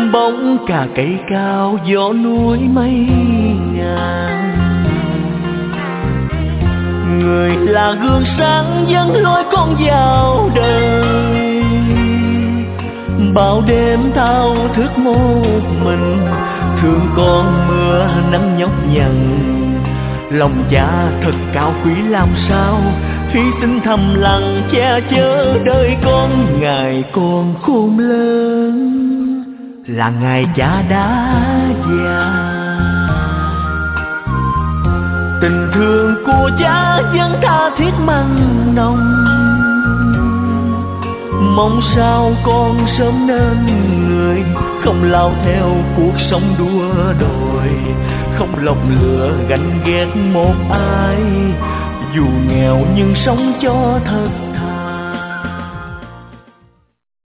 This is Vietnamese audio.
bóng cả cây cao gió núi mây ngàn. Người là gương sáng dẫn lối con vào đời, bao đêm thao thức một mình, thương con mưa nắng nhọc nhằn. Lòng cha thật cao quý làm sao, hy sinh thầm lặng che chở đời con. Ngày con khôn lớn là ngày cha đã già, tình thương của cha vẫn tha thiết mặn nồng. Mong sao con sớm nên người, không lao theo cuộc sống đua đòi, không lòng lửa ganh ghét một ai. Dù nghèo nhưng sống cho thật